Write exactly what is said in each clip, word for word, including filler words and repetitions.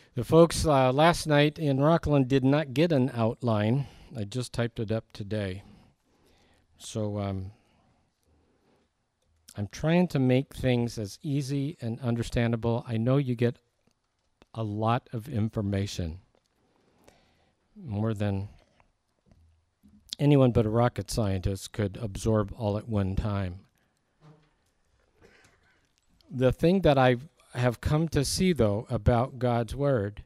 The folks uh, last night in Rockland did not get an outline. I just typed it up today. So um, I'm trying to make things as easy and understandable. I know you get a lot of information, more than anyone but a rocket scientist could absorb all at one time. The thing that I have come to see, though, about God's Word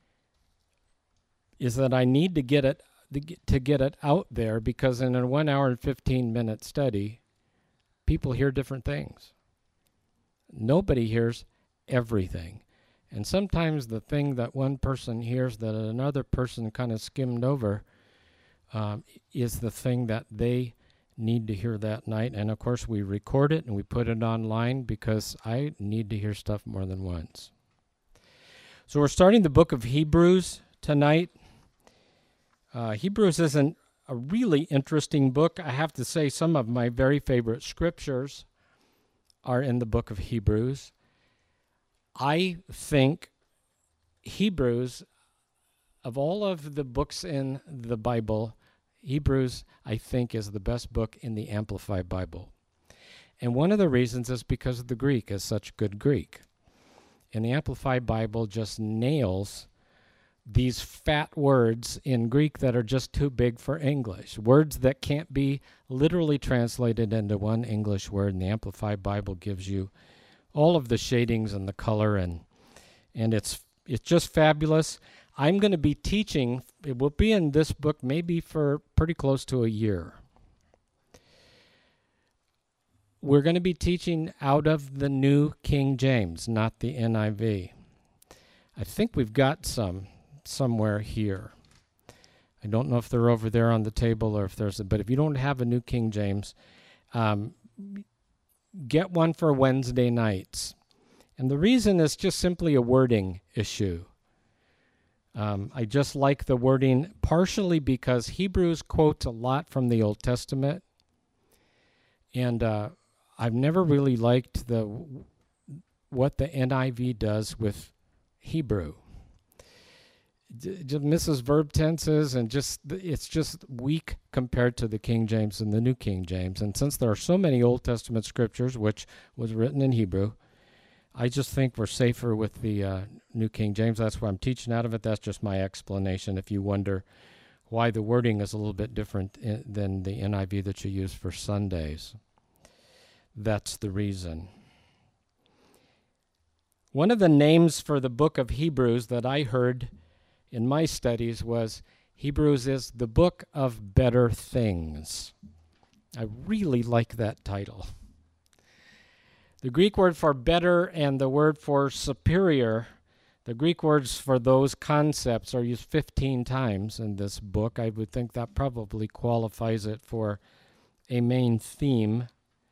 is that I need to get it to get it out there, because in a one hour and fifteen minute study, people hear different things. Nobody hears everything. And sometimes the thing that one person hears that another person kind of skimmed over um, is the thing that they need to hear that night. And of course we record it and we put it online because I need to hear stuff more than once. So we're starting the book of Hebrews tonight. Uh, Hebrews isn't a really interesting book. I have to say some of my very favorite scriptures are in the book of Hebrews. I think Hebrews, of all of the books in the Bible, Hebrews, I think, is the best book in the Amplified Bible. And one of the reasons is because the Greek is such good Greek. And the Amplified Bible just nails these fat words in Greek that are just too big for English. Words that can't be literally translated into one English word. And the Amplified Bible gives you all of the shadings and the color, and and it's it's just fabulous. I'm going to be teaching, it will be in this book maybe for pretty close to a year. We're going to be teaching out of the New King James, not the N I V. I think we've got some somewhere here. I don't know if they're over there on the table or if there's a, but if you don't have a New King James, um, get one for Wednesday nights. And the reason is just simply a wording issue. Um, I just like the wording partially because Hebrews quotes a lot from the Old Testament. And uh, I've never really liked the what the N I V does with Hebrew. Just misses verb tenses, and just it's just weak compared to the King James and the New King James. And since there are so many Old Testament scriptures, which was written in Hebrew, I just think we're safer with the uh, New King James. That's why I'm teaching out of it. That's just my explanation. If you wonder why the wording is a little bit different in, than the N I V that you use for Sundays, that's the reason. One of the names for the book of Hebrews that I heard in my studies was Hebrews is the book of better things. I really like that title. The Greek word for better and the word for superior, the Greek words for those concepts are used fifteen times in this book. I would think that probably qualifies it for a main theme.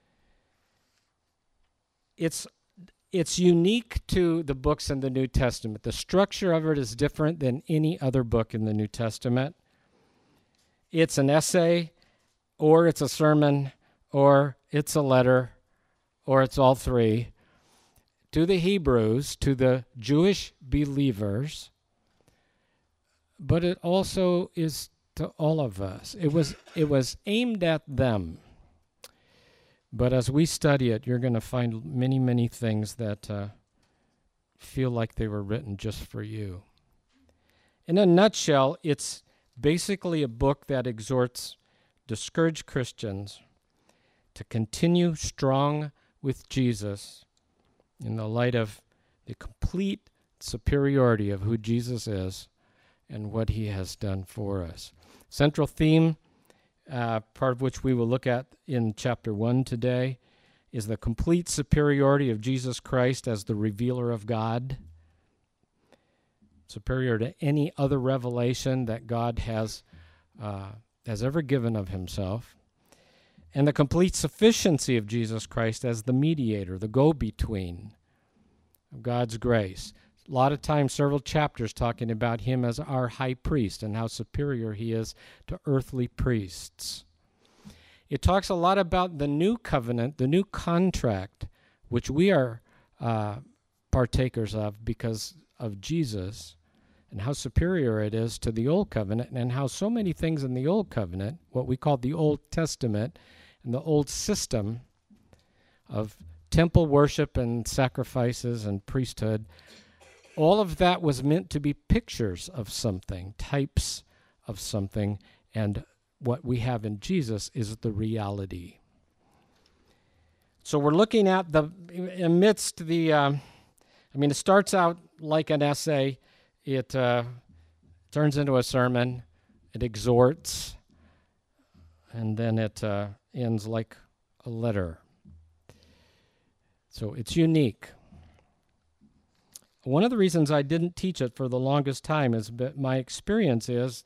It's It's unique to the books in the New Testament. The structure of it is different than any other book in the New Testament. It's an essay, or it's a sermon, or it's a letter, or it's all three, to the Hebrews, to the Jewish believers, but it also is to all of us. It was, it was aimed at them. But as we study it, you're going to find many, many things that uh, feel like they were written just for you. In a nutshell, it's basically a book that exhorts discouraged Christians to continue strong with Jesus in the light of the complete superiority of who Jesus is and what he has done for us. Central theme, Uh, part of which we will look at in chapter one today, is the complete superiority of Jesus Christ as the revealer of God, superior to any other revelation that God has uh, has ever given of himself, and the complete sufficiency of Jesus Christ as the mediator, the go-between of God's grace. A lot of times, several chapters talking about him as our high priest and how superior he is to earthly priests. It talks a lot about the new covenant, the new contract, which we are uh, partakers of because of Jesus, and how superior it is to the Old Covenant, and how so many things in the Old Covenant, what we call the Old Testament, and the old system of temple worship and sacrifices and priesthood, all of that was meant to be pictures of something, types of something, and what we have in Jesus is the reality. So we're looking at the, amidst the, uh, I mean, it starts out like an essay. It uh, turns into a sermon. It exhorts. And then it uh, ends like a letter. So it's unique. One of the reasons I didn't teach it for the longest time is that my experience is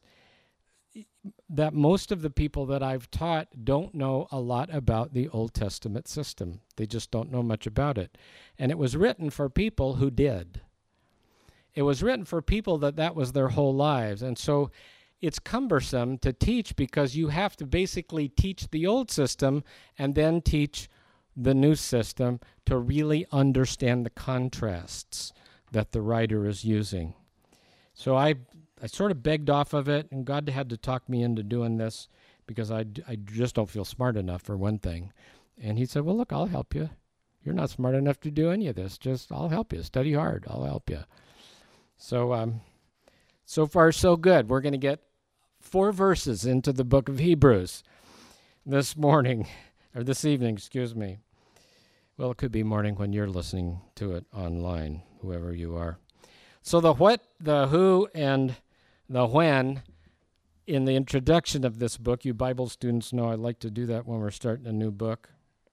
that most of the people that I've taught don't know a lot about the Old Testament system. They just don't know much about it. And it was written for people who did. It was written for people that that was their whole lives. And so it's cumbersome to teach because you have to basically teach the old system and then teach the new system to really understand the contrasts that the writer is using. So I I sort of begged off of it, and God had to talk me into doing this because I, I just don't feel smart enough, for one thing. And he said, well, look, I'll help you. You're not smart enough to do any of this. Just, I'll help you. Study hard. I'll help you. So, um, so far, so good. We're going to get four verses into the book of Hebrews this morning, or this evening, excuse me. Well, it could be morning when you're listening to it online, whoever you are. So the what, the who, and the when, in the introduction of this book, you Bible students know I like to do that when we're starting a new book.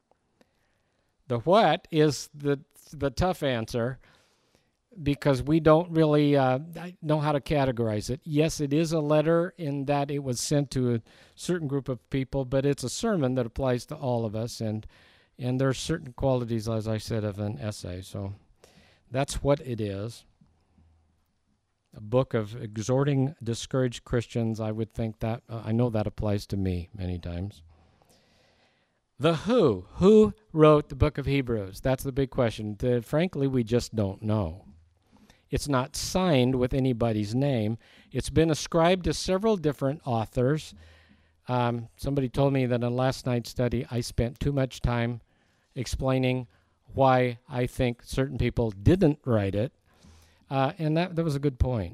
The what is the the tough answer because we don't really uh, know how to categorize it. Yes, it is a letter in that it was sent to a certain group of people, but it's a sermon that applies to all of us, and and there are certain qualities, as I said, of an essay. So that's what it is. A book of exhorting discouraged Christians. I would think that, uh, I know that applies to me many times. The who. Who wrote the book of Hebrews? That's the big question. The, frankly, we just don't know. It's not signed with anybody's name. It's been ascribed to several different authors. Um, somebody told me that in last night's study, I spent too much time explaining why I think certain people didn't write it. Uh, and that, that was a good point.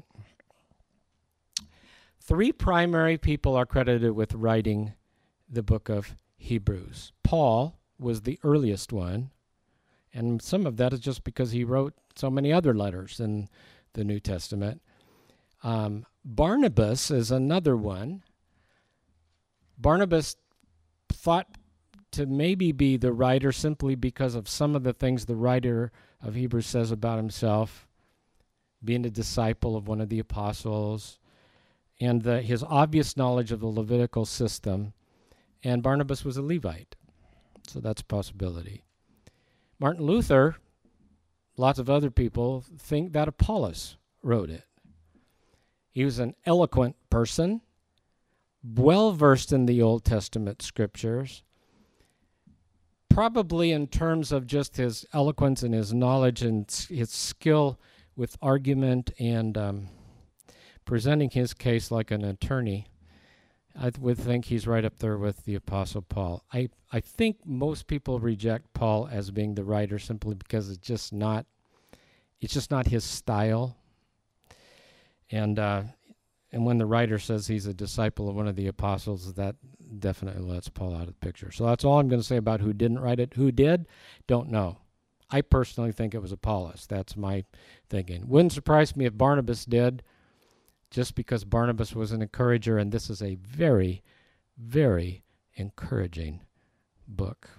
Three primary people are credited with writing the book of Hebrews. Paul was the earliest one, and some of that is just because he wrote so many other letters in the New Testament. Um, Barnabas is another one. Barnabas thought to maybe be the writer simply because of some of the things the writer of Hebrews says about himself, being a disciple of one of the apostles, and the, his obvious knowledge of the Levitical system. And Barnabas was a Levite, so that's a possibility. Martin Luther, lots of other people think that Apollos wrote it. He was an eloquent person, well-versed in the Old Testament scriptures, probably in terms of just his eloquence and his knowledge and his skill with argument and um, presenting his case like an attorney. I th- would think he's right up there with the Apostle Paul. I, I think most people reject Paul as being the writer simply because it's just not, it's just not his style. And uh, and when the writer says he's a disciple of one of the apostles, that definitely lets Paul out of the picture. So that's all I'm going to say about who didn't write it. Who did? Don't know. I personally think it was Apollos. That's my thinking. Wouldn't surprise me if Barnabas did, just because Barnabas was an encourager, and this is a very, very encouraging book.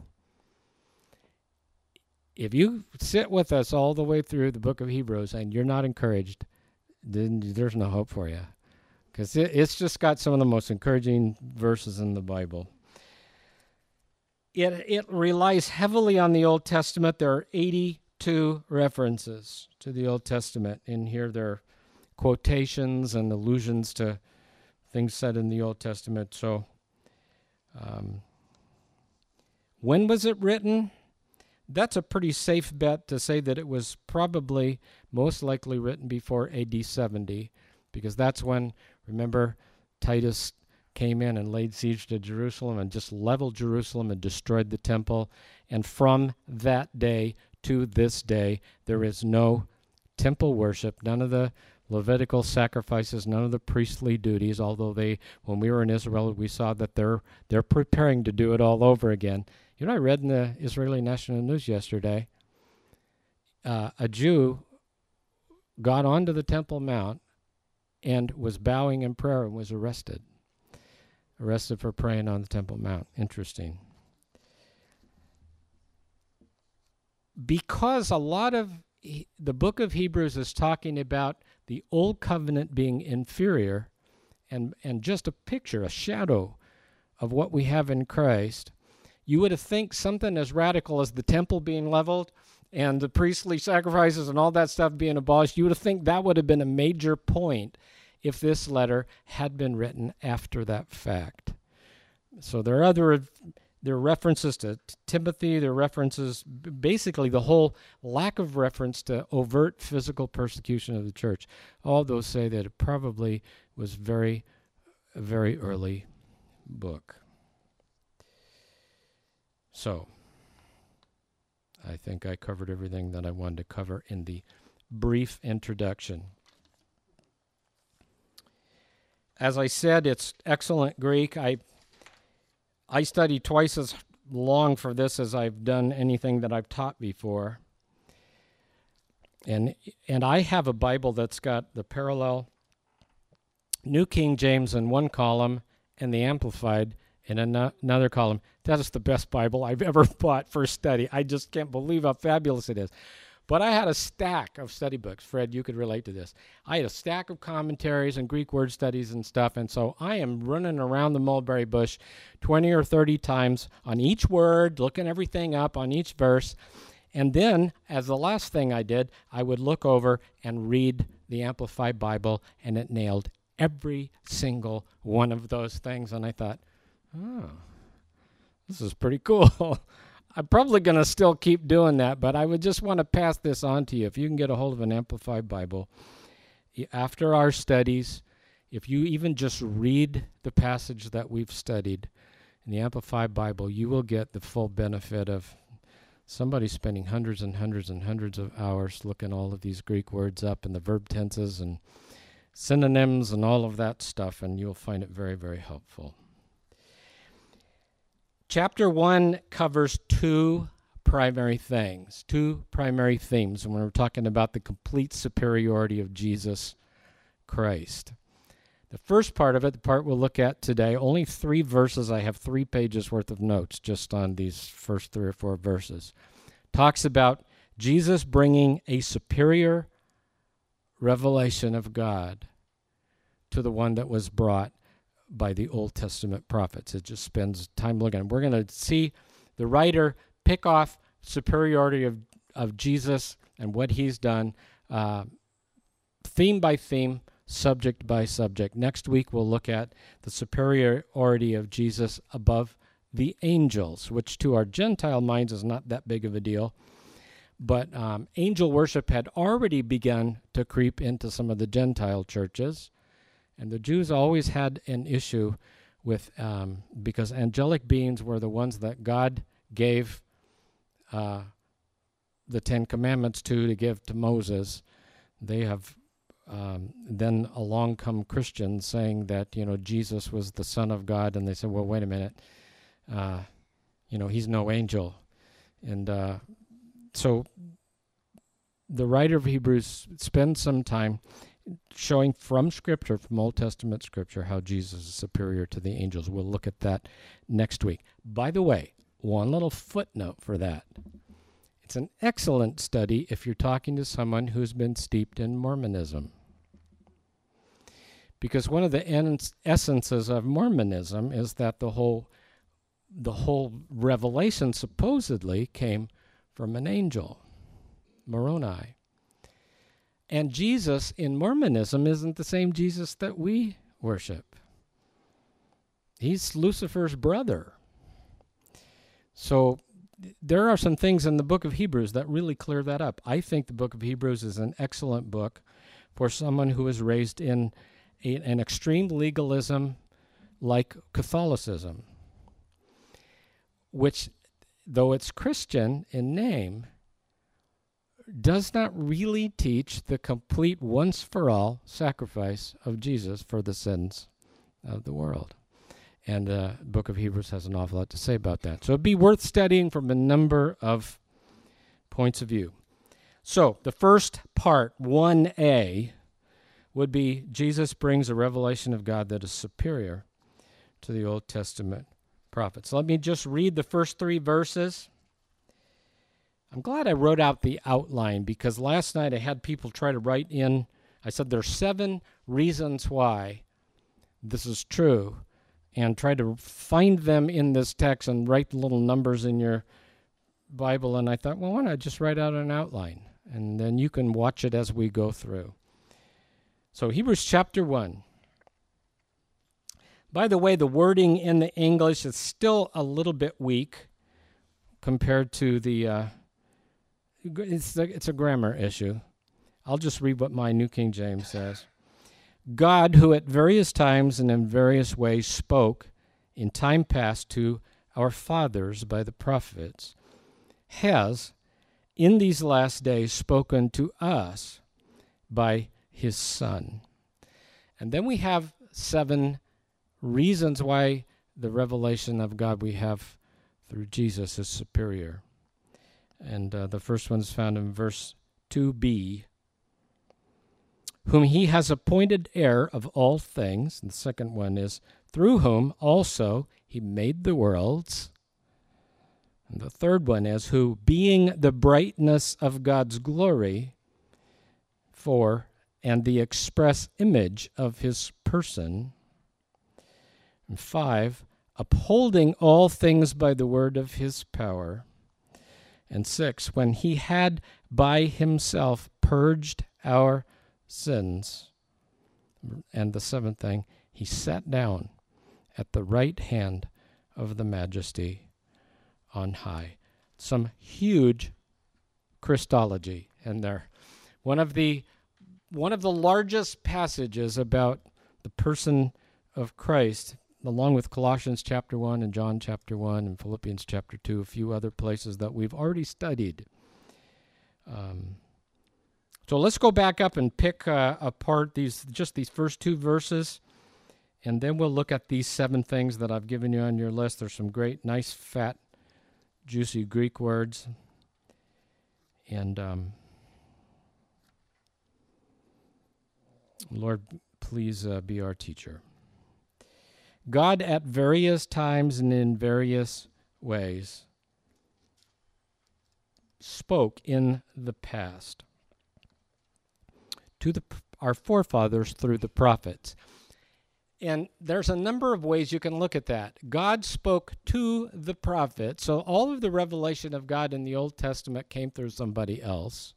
If you sit with us all the way through the book of Hebrews and you're not encouraged, then there's no hope for you, because it, it's just got some of the most encouraging verses in the Bible. It it relies heavily on the Old Testament. There are eighty-two references to the Old Testament. In here there are quotations and allusions to things said in the Old Testament. So um, when was it written? that's a pretty safe bet to say that it was probably most likely written before A D seventy, because that's when, remember, Titus came in and laid siege to Jerusalem and just leveled Jerusalem and destroyed the temple. And from that day to this day, there is no temple worship, none of the Levitical sacrifices, none of the priestly duties, although they, when we were in Israel, we saw that they're they're preparing to do it all over again. You know, I read in the Israeli National News yesterday, uh, a Jew got onto the Temple Mount and was bowing in prayer and was arrested. Arrested for praying on the Temple Mount. Interesting. Because a lot of he, the book of Hebrews is talking about the old covenant being inferior and, and just a picture, a shadow of what we have in Christ, you would have think something as radical as the temple being leveled and the priestly sacrifices and all that stuff being abolished, you would have think that would have been a major point if this letter had been written after that fact. So there are other there are references to t- Timothy, there are references, basically the whole lack of reference to overt physical persecution of the church. All those say that it probably was very, a very early book. So, I think I covered everything that I wanted to cover in the brief introduction. As I said, it's excellent Greek. I I studied twice as long for this as I've done anything that I've taught before. And and I have a Bible that's got the parallel New King James in one column and the Amplified in an- another column. That is the best Bible I've ever bought for study. I just can't believe how fabulous it is. But I had a stack of study books. Fred, you could relate to this. I had a stack of commentaries and Greek word studies and stuff, and so I am running around the mulberry bush twenty or thirty times on each word, looking everything up on each verse. And then, as the last thing I did, I would look over and read the Amplified Bible, and it nailed every single one of those things. And I thought, oh, this is pretty cool. I'm probably going to still keep doing that, but I would just want to pass this on to you. If you can get a hold of an Amplified Bible, after our studies, if you even just read the passage that we've studied in the Amplified Bible, you will get the full benefit of somebody spending hundreds and hundreds and hundreds of hours looking all of these Greek words up and the verb tenses and synonyms and all of that stuff, and you'll find it very, very helpful. Chapter one covers two primary things, two primary themes when we're talking about the complete superiority of Jesus Christ. The first part of it, the part we'll look at today, only three verses. I have three pages worth of notes just on these first three or four verses. Talks about Jesus bringing a superior revelation of God to the one that was brought by the Old Testament prophets. It just spends time looking. We're going to see the writer pick off superiority of, of Jesus and what he's done, uh, theme by theme, subject by subject. Next week we'll look at the superiority of Jesus above the angels, which to our Gentile minds is not that big of a deal. But um, angel worship had already begun to creep into some of the Gentile churches. And the Jews always had an issue with, um, because angelic beings were the ones that God gave uh, the Ten Commandments to, to give to Moses. They have, um, then along come Christians saying that, you know, Jesus was the Son of God, and they said, well, wait a minute, uh, you know, he's no angel. And uh, so the writer of Hebrews spends some time showing from Scripture, from Old Testament Scripture, how Jesus is superior to the angels. We'll look at that next week. By the way, one little footnote for that. It's an excellent study if you're talking to someone who's been steeped in Mormonism. Because one of the en- essences of Mormonism is that the whole, the whole revelation supposedly came from an angel, Moroni. And Jesus in Mormonism isn't the same Jesus that we worship. He's Lucifer's brother. So there are some things in the book of Hebrews that really clear that up. I think the book of Hebrews is an excellent book for someone who is raised in a, an extreme legalism like Catholicism, which, though it's Christian in name, does not really teach the complete once-for-all sacrifice of Jesus for the sins of the world. And the uh, book of Hebrews has an awful lot to say about that. So it'd be worth studying from a number of points of view. So the first part, one A, would be Jesus brings a revelation of God that is superior to the Old Testament prophets. Let me just read the first three verses. I'm glad I wrote out the outline, because last night I had people try to write in. I said there's seven reasons why this is true, and try to find them in this text and write little numbers in your Bible. And I thought, well, why don't I just write out an outline, and then you can watch it as we go through. So Hebrews chapter one. By the way, the wording in the English is still a little bit weak compared to the, uh, it's, a, it's a grammar issue. I'll just read what my New King James says. God, who at various times and in various ways spoke in time past to our fathers by the prophets, has in these last days spoken to us by his Son. And then we have seven reasons why the revelation of God we have through Jesus is superior. And uh, the first one is found in verse two b, whom he has appointed heir of all things. And the second one is, through whom also he made the worlds. And the third one is, who being the brightness of God's glory, for and the express image of his person. And five, upholding all things by the word of his power. And six, when he had by himself purged our sins. And the seventh thing, he sat down at the right hand of the Majesty on high. Some huge Christology in there. One of the one of the largest passages about the person of Christ, along with Colossians chapter one and John chapter one and Philippians chapter two, a few other places that we've already studied. Um, so let's go back up and pick uh, apart these just these first two verses, and then we'll look at these seven things that I've given you on your list. There's some great, nice, fat, juicy Greek words. And um, Lord, please uh, be our teacher. God at various times and in various ways spoke in the past to the, our forefathers through the prophets. And there's a number of ways you can look at that. God spoke to the prophets. So all of the revelation of God in the Old Testament came through somebody else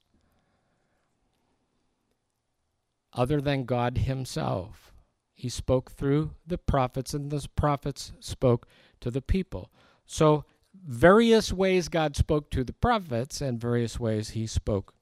other than God himself. He spoke through the prophets, and the prophets spoke to the people. So various ways God spoke to the prophets, and various ways he spoke.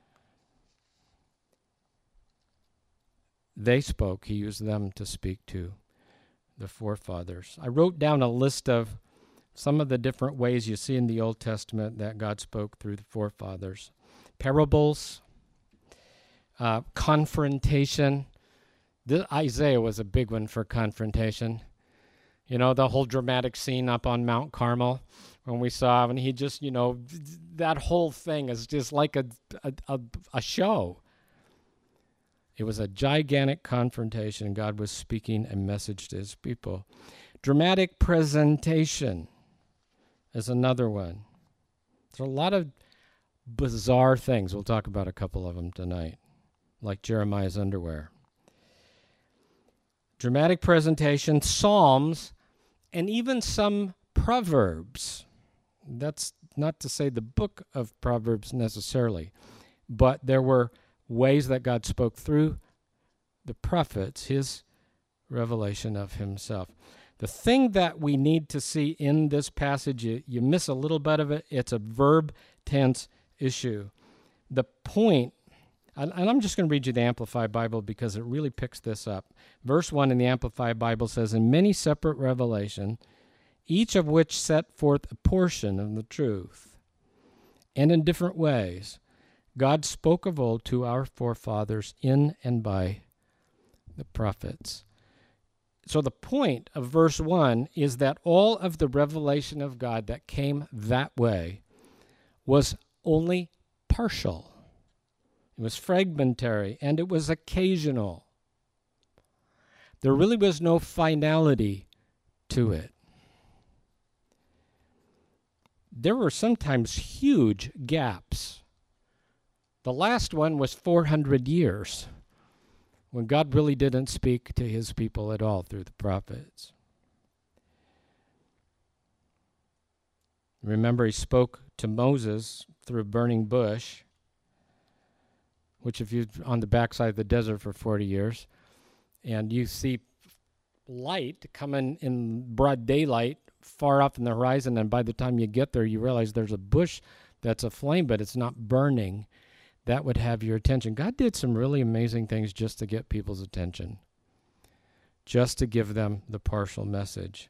They spoke. He used them to speak to the forefathers. I wrote down a list of some of the different ways you see in the Old Testament that God spoke through the forefathers. Parables, uh, confrontation. This, Isaiah was a big one for confrontation. You know, the whole dramatic scene up on Mount Carmel when we saw, and he just, you know, that whole thing is just like a, a, a, a show. It was a gigantic confrontation. God was speaking a message to his people. Dramatic presentation is another one. There's a lot of bizarre things. We'll talk about a couple of them tonight, like Jeremiah's underwear. Dramatic presentation, Psalms, and even some Proverbs. That's not to say the book of Proverbs necessarily, but there were ways that God spoke through the prophets, his revelation of himself. The thing that we need to see in this passage, you, you miss a little bit of it, it's a verb tense issue. The point, and, and I'm just going to read you the Amplified Bible because it really picks this up. Verse one in the Amplified Bible says, in many separate revelations, each of which set forth a portion of the truth, and in different ways, God spoke of old to our forefathers in and by the prophets. So the point of verse one is that all of the revelation of God that came that way was only partial. It was fragmentary, and it was occasional. There really was no finality to it. There were sometimes huge gaps. The last one was four hundred years, when God really didn't speak to his people at all through the prophets. Remember, he spoke to Moses through a burning bush, which if you're on the backside of the desert for forty years, and you see light coming in broad daylight far off in the horizon, and by the time you get there, you realize there's a bush that's aflame, but it's not burning, that would have your attention. God did some really amazing things just to get people's attention, just to give them the partial message.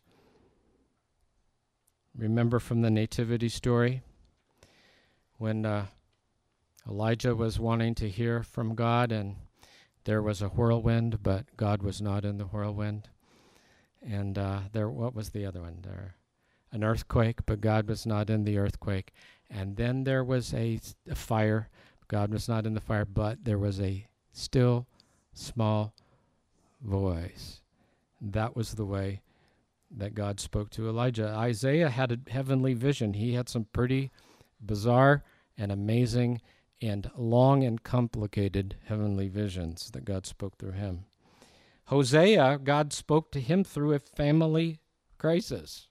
Remember from the nativity story when uh, Elijah was wanting to hear from God, and there was a whirlwind, but God was not in the whirlwind. And uh, there, what was the other one? There, an earthquake, but God was not in the earthquake. And then there was a, a fire. God was not in the fire, but there was a still, small voice. That was the way that God spoke to Elijah. Isaiah had a heavenly vision. He had some pretty bizarre and amazing and long and complicated heavenly visions that God spoke through him. Hosea, God spoke to him through a family crisis.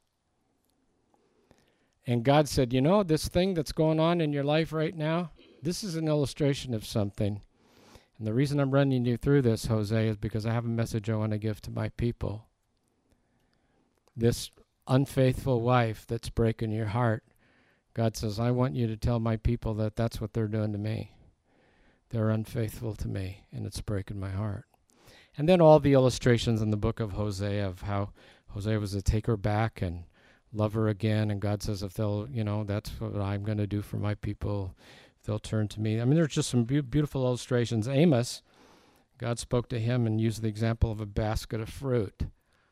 And God said, you know, this thing that's going on in your life right now, this is an illustration of something. And the reason I'm running you through this, Hosea, is because I have a message I want to give to my people. This unfaithful wife that's breaking your heart, God says, I want you to tell my people that that's what they're doing to me. They're unfaithful to me, and it's breaking my heart. And then all the illustrations in the book of Hosea of how Hosea was to take her back and love her again. And God says, if they'll, you know, that's what I'm going to do for my people. If they'll turn to me. I mean, there's just some be- beautiful illustrations. Amos, God spoke to him and used the example of a basket of fruit.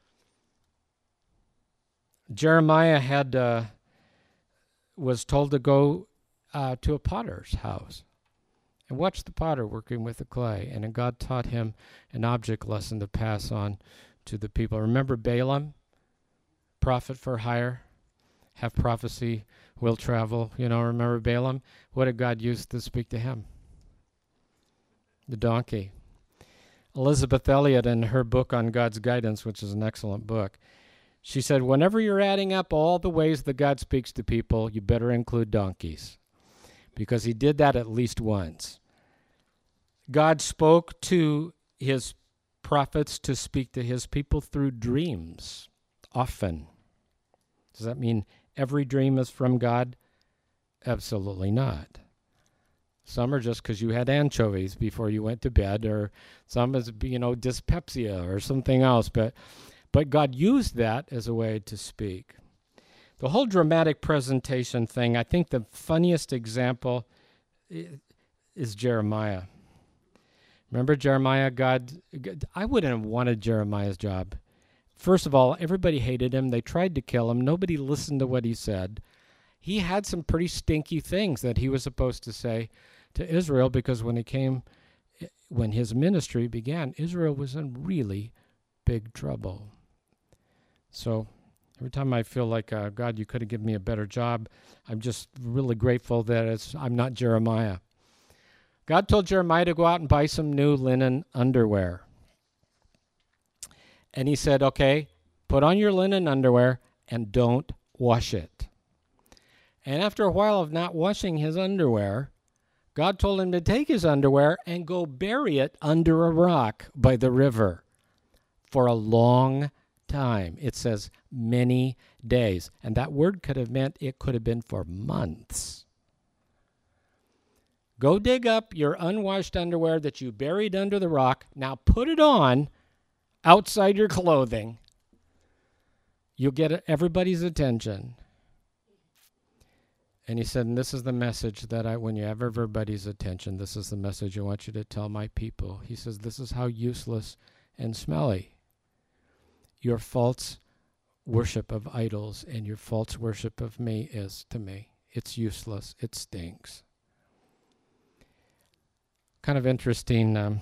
Jeremiah had uh, was told to go uh, to a potter's house and watch the potter working with the clay. And then God taught him an object lesson to pass on to the people. Remember Balaam, prophet for hire, have prophecy, will travel. You know, remember Balaam? What did God use to speak to him? The donkey. Elizabeth Elliot, in her book on God's Guidance, which is an excellent book, she said, whenever you're adding up all the ways that God speaks to people, you better include donkeys, because he did that at least once. God spoke to his prophets to speak to his people through dreams, often. Does that mean every dream is from God? Absolutely not. Some are just because you had anchovies before you went to bed, or some is, you know, dyspepsia or something else. But, but God used that as a way to speak. The whole dramatic presentation thing, I think the funniest example is Jeremiah. Remember Jeremiah? God, I wouldn't have wanted Jeremiah's job. First of all, everybody hated him. They tried to kill him. Nobody listened to what he said. He had some pretty stinky things that he was supposed to say to Israel, because when he came, when his ministry began, Israel was in really big trouble. So every time I feel like, uh, God, you could have given me a better job, I'm just really grateful that it's, I'm not Jeremiah. God told Jeremiah to go out and buy some new linen underwear. And he said, okay, put on your linen underwear and don't wash it. And after a while of not washing his underwear, God told him to take his underwear and go bury it under a rock by the river for a long time. It says many days. And that word could have meant it could have been for months. Go dig up your unwashed underwear that you buried under the rock. Now put it on outside your clothing. You'll get everybody's attention. And he said, and this is the message that I, when you have everybody's attention, this is the message I want you to tell my people. He says, this is how useless and smelly your false worship of idols and your false worship of me is to me. It's useless. It stinks. Kind of interesting, um,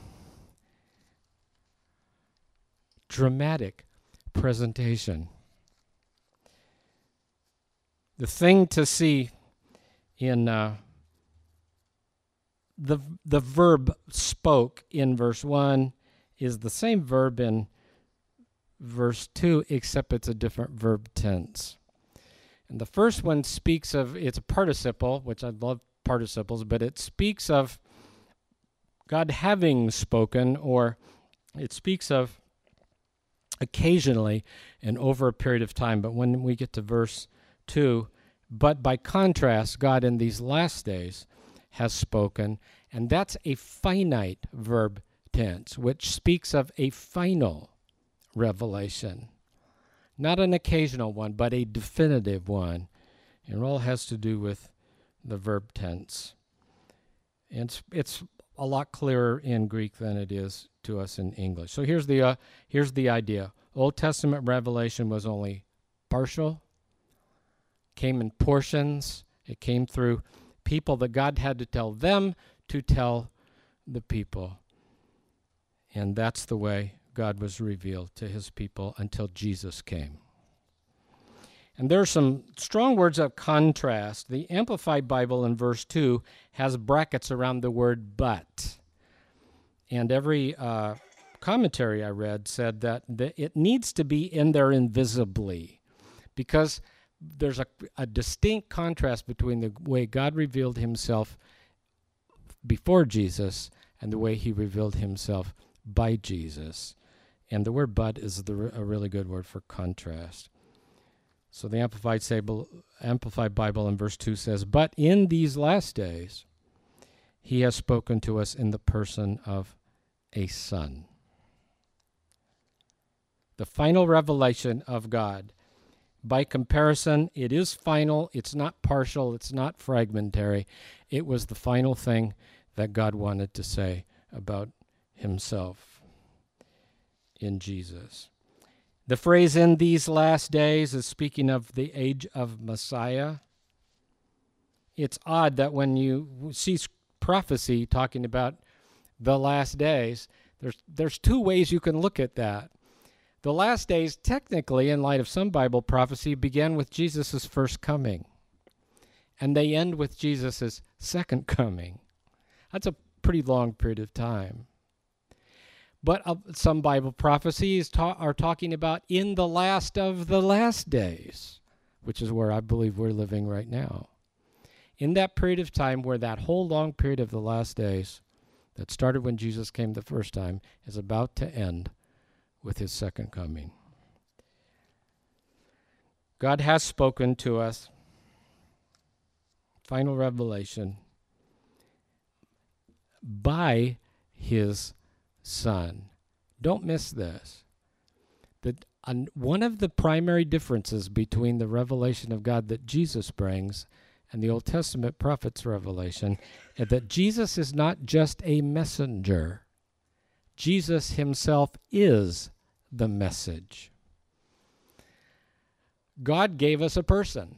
dramatic presentation. The thing to see in uh, the the verb spoke in verse one is the same verb in verse two, except it's a different verb tense. And the first one speaks of, it's a participle, which I love participles, but it speaks of God having spoken, or it speaks of occasionally and over a period of time. But when we get to verse two, but by contrast, God in these last days has spoken, and that's a finite verb tense, which speaks of a final revelation. Not an occasional one, but a definitive one. And it all has to do with the verb tense. And it's, it's a lot clearer in Greek than it is to us in English. So here's the uh, here's the idea. Old Testament revelation was only partial, came in portions. It came through people that God had to tell them to tell the people. And that's the way God was revealed to his people until Jesus came. And there are some strong words of contrast. The Amplified Bible in verse two has brackets around the word but. And every uh, commentary I read said that the, it needs to be in there invisibly, because there's a, a distinct contrast between the way God revealed himself before Jesus and the way he revealed himself by Jesus. And the word but is the, a really good word for contrast. So the Amplified, Sable, Amplified Bible in verse two says, but in these last days, he has spoken to us in the person of a son. The final revelation of God. By comparison, it is final. It's not partial. It's not fragmentary. It was the final thing that God wanted to say about himself in Jesus. The phrase "in these last days" is speaking of the age of Messiah. It's odd that when you see prophecy talking about the last days, there's there's two ways you can look at that. The last days, technically, in light of some Bible prophecy, began with Jesus' first coming, and they end with Jesus' second coming. That's a pretty long period of time. But uh, some Bible prophecies ta- are talking about in the last of the last days, which is where I believe we're living right now. In that period of time where that whole long period of the last days that started when Jesus came the first time is about to end with his second coming. God has spoken to us. Final revelation by his Son. Don't miss this. That uh, one of the primary differences between the revelation of God that Jesus brings and the Old Testament prophet's revelation is that Jesus is not just a messenger. Jesus himself is the message. God gave us a person.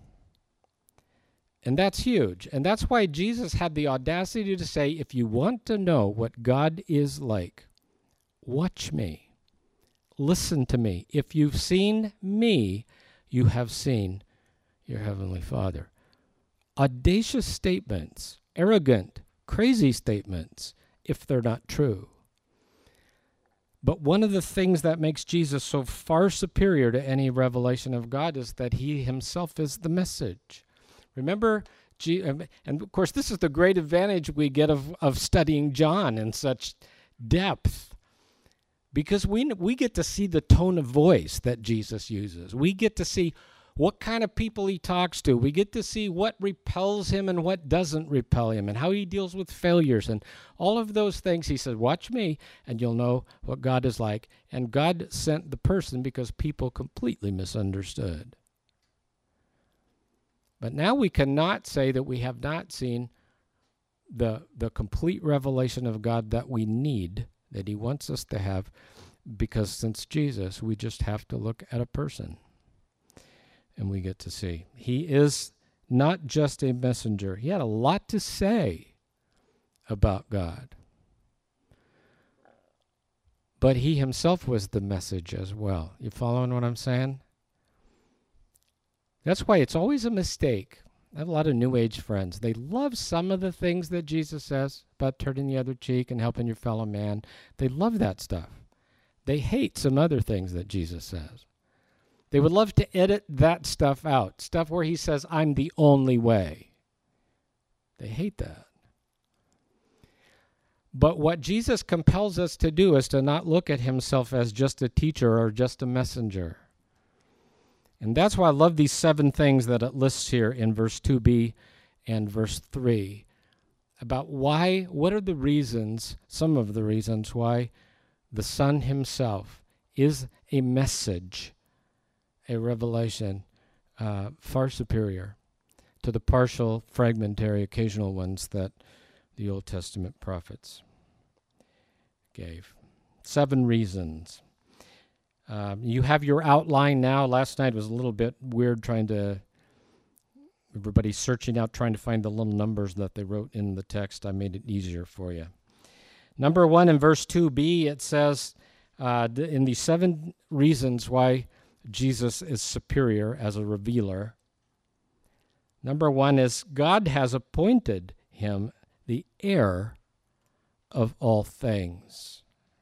And that's huge. And that's why Jesus had the audacity to say, if you want to know what God is like, watch me. Listen to me. If you've seen me, you have seen your heavenly Father. Audacious statements, arrogant, crazy statements, if they're not true. But one of the things that makes Jesus so far superior to any revelation of God is that he himself is the message. Remember, and of course, this is the great advantage we get of, of studying John in such depth. because we we get to see the tone of voice that Jesus uses. We get to see what kind of people he talks to. We get to see what repels him and what doesn't repel him, and how he deals with failures and all of those things. He said, watch me and you'll know what God is like. And God sent the person because people completely misunderstood. But now we cannot say that we have not seen the the complete revelation of God that we need, that he wants us to have, because since Jesus, we just have to look at a person and we get to see. He is not just a messenger. He had a lot to say about God. But he himself was the message as well. You following what I'm saying? That's why it's always a mistake. I have a lot of New Age friends. They love some of the things that Jesus says about turning the other cheek and helping your fellow man. They love that stuff. They hate some other things that Jesus says. They would love to edit that stuff out, stuff where he says, I'm the only way. They hate that. But what Jesus compels us to do is to not look at himself as just a teacher or just a messenger. And that's why I love these seven things that it lists here in verse two b and verse three about why, what are the reasons, some of the reasons why the Son himself is a message, a revelation, uh, far superior to the partial, fragmentary, occasional ones that the Old Testament prophets gave. Seven reasons. Um, you have your outline now. Last night was a little bit weird trying to, everybody searching out, trying to find the little numbers that they wrote in the text. I made it easier for you. Number one, in verse two b, it says, uh, in the seven reasons why Jesus is superior as a revealer. Number one is God has appointed him the heir of all things.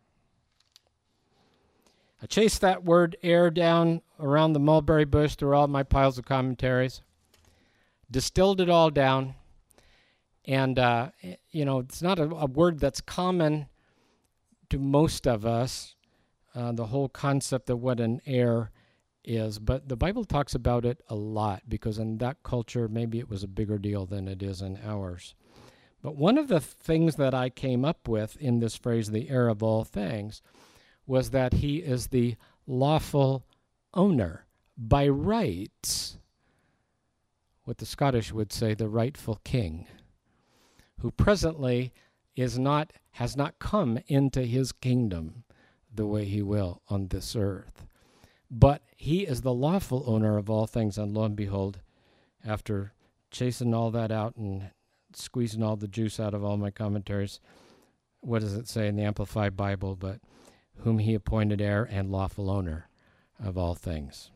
I chased that word heir down around the mulberry bush through all my piles of commentaries, distilled it all down, and, uh, you know, it's not a, a word that's common to most of us, uh, the whole concept of what an heir is, but the Bible talks about it a lot because in that culture, maybe it was a bigger deal than it is in ours. But one of the things that I came up with in this phrase, the heir of all things, was that he is the lawful owner by rights, what the Scottish would say, the rightful king, who presently is not, has not come into his kingdom the way he will on this earth. But he is the lawful owner of all things, and lo and behold, after chasing all that out and squeezing all the juice out of all my commentaries, what does it say in the Amplified Bible? But whom he appointed heir and lawful owner of all things.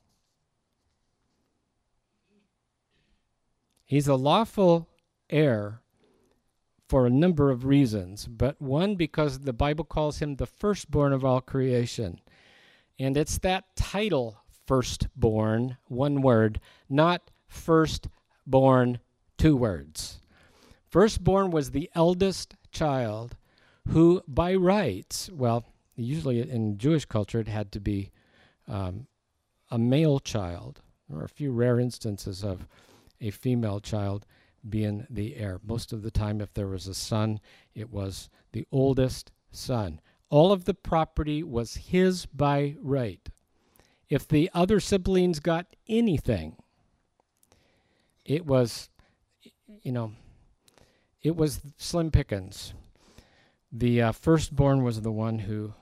He's a lawful heir for a number of reasons, but one, because the Bible calls him the firstborn of all creation. And it's that title, firstborn, one word, not firstborn, two words. Firstborn was the eldest child who, by rights, well, usually in Jewish culture it had to be um, a male child. There are a few rare instances of a female child being the heir. Most of the time, if there was a son, it was the oldest son. All of the property was his by right. If the other siblings got anything, it was, you know, it was slim pickings. The uh, firstborn was the one who,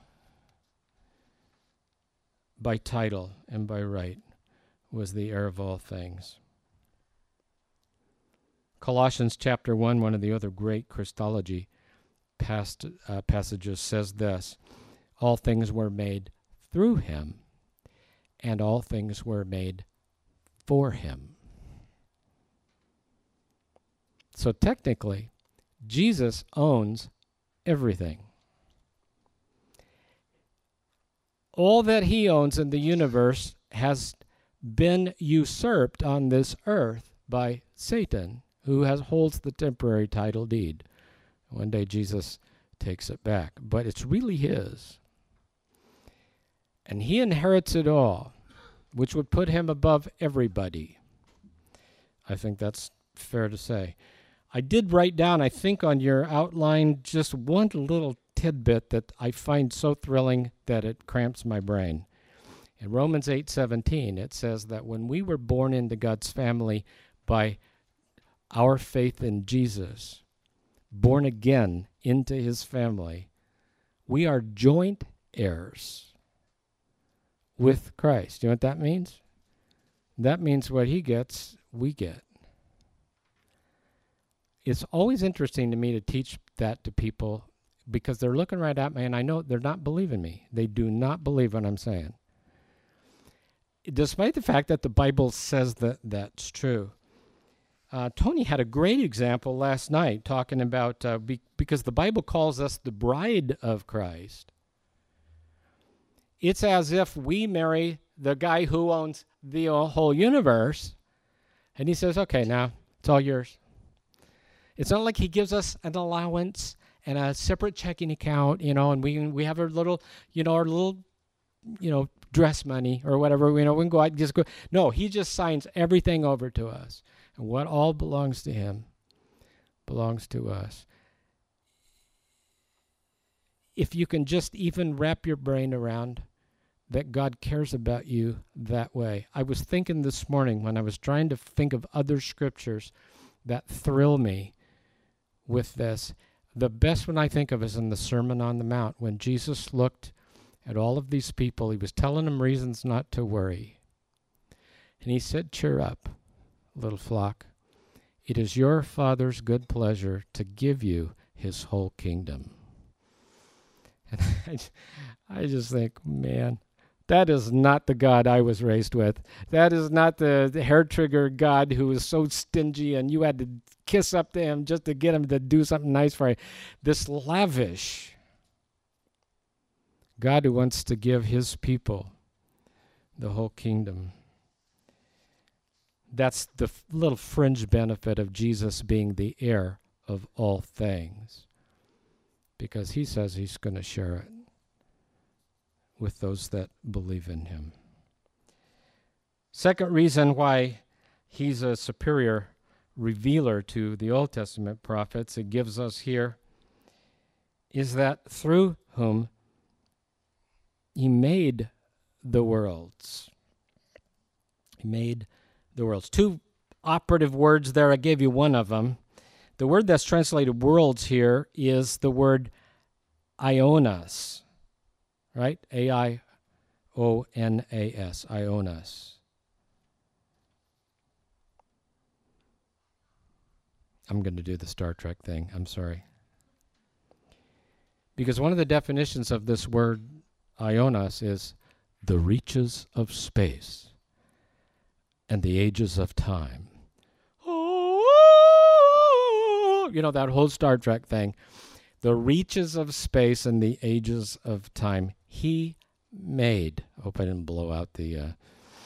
by title and by right, was the heir of all things. Colossians chapter one, one of the other great Christology past, uh, passages, says this: all things were made through him, and all things were made for him. So technically, Jesus owns everything. All that he owns in the universe has been usurped on this earth by Satan, who has holds the temporary title deed. One day Jesus takes it back, but it's really his. And he inherits it all, which would put him above everybody. I think that's fair to say. I did write down, I think on your outline, just one little tidbit that I find so thrilling that it cramps my brain. In Romans eight seventeen, it says that when we were born into God's family by our faith in Jesus, born again into his family, we are joint heirs with Christ. You know what that means? That means what he gets, we get. It's always interesting to me to teach that to people because they're looking right at me and I know they're not believing me. They do not believe what I'm saying. Despite the fact that the Bible says that that's true. Uh, Tony had a great example last night talking about, uh, be, because the Bible calls us the bride of Christ. It's as if we marry the guy who owns the whole universe, and he says, okay, now it's all yours. It's not like he gives us an allowance and a separate checking account, you know, and we we have our little, you know, our little, you know, dress money or whatever, you know, we can go out and just go. No, he just signs everything over to us. And what all belongs to him belongs to us. If you can just even wrap your brain around that God cares about you that way. I was thinking this morning when I was trying to think of other scriptures that thrill me with this. The best one I think of is in the Sermon on the Mount when Jesus looked at all of these people. He was telling them reasons not to worry. And he said, cheer up, little flock. It is your Father's good pleasure to give you his whole kingdom. And I, I just think, man, that is not the God I was raised with. That is not the, the hair trigger God who was so stingy and you had to kiss up to him just to get him to do something nice for you. This lavish God who wants to give his people the whole kingdom. That's the f- little fringe benefit of Jesus being the heir of all things. Because he says he's going to share it with those that believe in him. Second reason why he's a superior revealer to the Old Testament prophets, it gives us here, is that through whom he made the worlds. He made the worlds. Two operative words there. I gave you one of them. The word that's translated worlds here is the word ionas, right? A I O N A S, ionas. I'm going to do the Star Trek thing. I'm sorry. Because one of the definitions of this word ionas is the reaches of space and the ages of time. Oh, you know, that whole Star Trek thing. The reaches of space and the ages of time. He made. I hope I didn't blow out the, uh,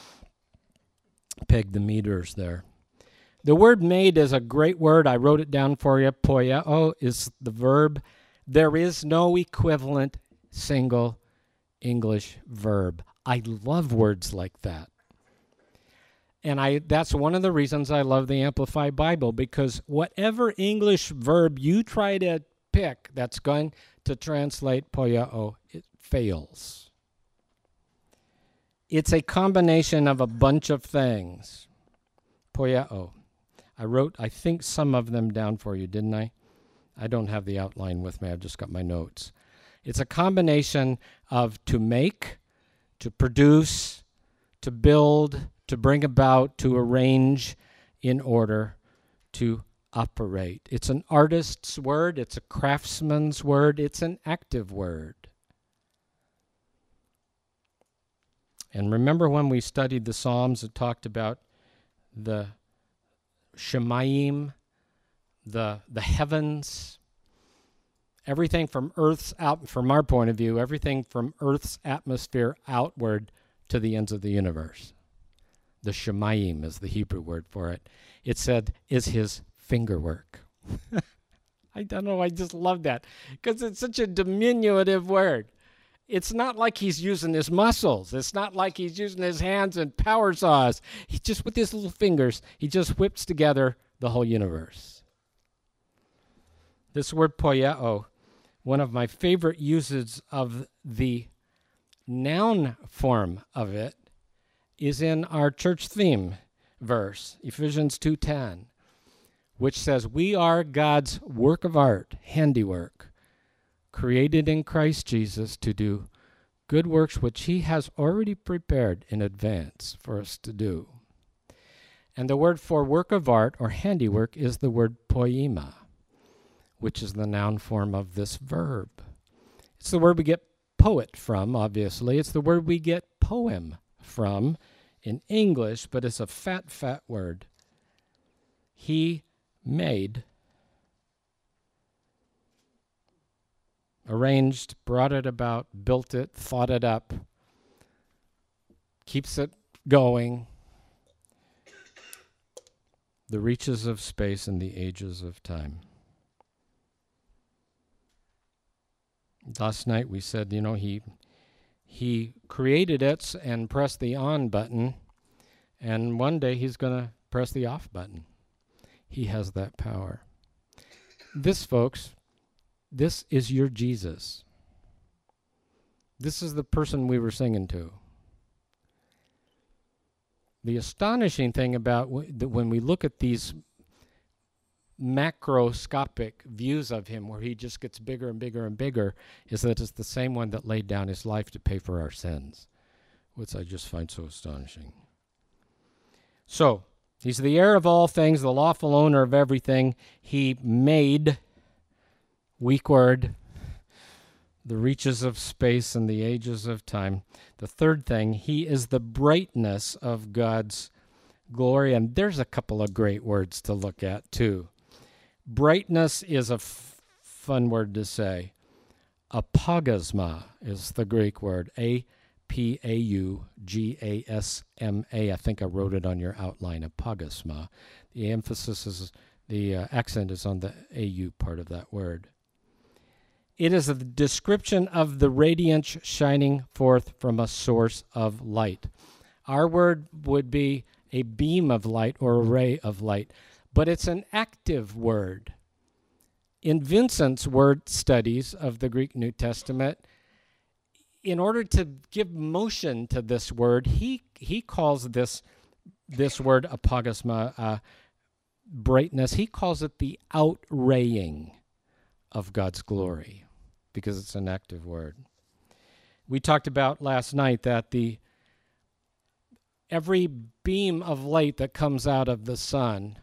peg the meters there. The word made is a great word. I wrote it down for you. Poieo is the verb. There is no equivalent single English verb. I love words like that. And I that's one of the reasons I love the Amplified Bible, because whatever English verb you try to pick that's going to translate poieo, it fails. It's a combination of a bunch of things. Poieo. I wrote, I think, some of them down for you, didn't I? I don't have the outline with me. I've just got my notes. It's a combination of to make, to produce, to build, to bring about, to arrange in order, to operate. It's an artist's word. It's a craftsman's word. It's an active word. And remember when we studied the Psalms, it talked about the Shemayim, the the heavens, everything from Earth's out, from our point of view, everything from Earth's atmosphere outward to the ends of the universe. The Shemayim is the Hebrew word for it. It said, is his fingerwork. I don't know, I just love that because it's such a diminutive word. It's not like he's using his muscles. It's not like he's using his hands and power saws. He just, with his little fingers, he just whips together the whole universe. This word poieo, one of my favorite uses of the noun form of it, is in our church theme verse, Ephesians two ten, which says, "We are God's work of art, handiwork, created in Christ Jesus to do good works which he has already prepared in advance for us to do." And the word for work of art or handiwork is the word poema, which is the noun form of this verb. It's the word we get poet from, obviously. It's the word we get poem from in English, but it's a fat, fat word. He made, arranged, brought it about, built it, thought it up, keeps it going. The reaches of space and the ages of time. Last night we said, you know, he he created it and pressed the on button, and one day he's going to press the off button. He has that power. This, folks, this is your Jesus. This is the person we were singing to. The astonishing thing about w- that when we look at these macroscopic views of him where he just gets bigger and bigger and bigger is that it's the same one that laid down his life to pay for our sins, which I just find so astonishing. So, he's the heir of all things, the lawful owner of everything. He made, weak word, the reaches of space and the ages of time. The third thing, he is the brightness of God's glory. And there's a couple of great words to look at, too. Brightness is a f- fun word to say. Apaugasma is the Greek word. A P A U G A S M A. I think I wrote it on your outline, apaugasma. The emphasis is, the uh, accent is on the A U part of that word. It is a description of the radiance shining forth from a source of light. Our word would be a beam of light or a ray of light, but it's an active word. In Vincent's word studies of the Greek New Testament, in order to give motion to this word, he he calls this this word apaugasma, uh, brightness, he calls it the outraying of God's glory, because it's an active word. We talked about last night that the every beam of light that comes out of the sun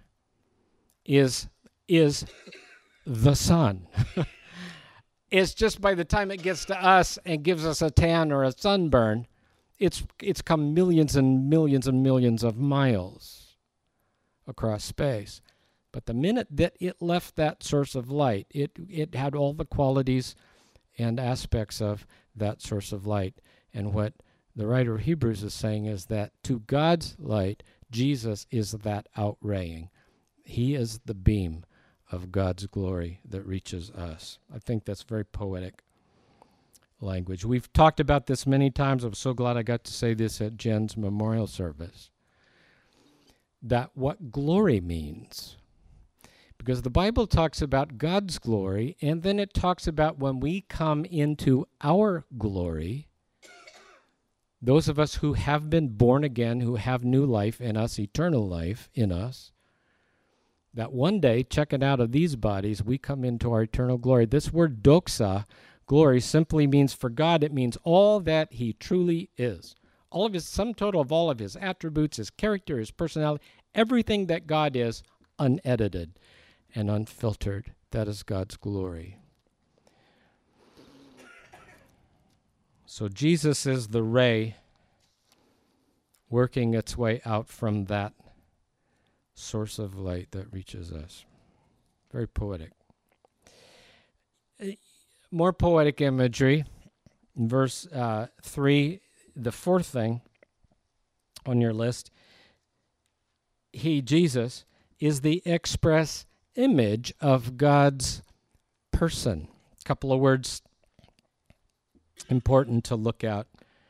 is is the sun. It's just by the time it gets to us and gives us a tan or a sunburn, it's it's come millions and millions and millions of miles across space. But the minute that it left that source of light, it it had all the qualities and aspects of that source of light. And what the writer of Hebrews is saying is that to God's light, Jesus is that outraying. He is the beam of God's glory that reaches us. I think that's very poetic language. We've talked about this many times. I'm so glad I got to say this at Jen's memorial service. That what glory means. Because the Bible talks about God's glory, and then it talks about when we come into our glory, those of us who have been born again, who have new life in us, eternal life in us, that one day, checking out of these bodies, we come into our eternal glory. This word doxa, glory, simply means for God, it means all that he truly is. All of his, sum total of all of his attributes, his character, his personality, everything that God is, unedited and unfiltered. That is God's glory. So Jesus is the ray working its way out from that source of light that reaches us. Very poetic. More poetic imagery. In verse uh, three, the fourth thing on your list, he, Jesus, is the express image of God's person. A couple of words important to look at.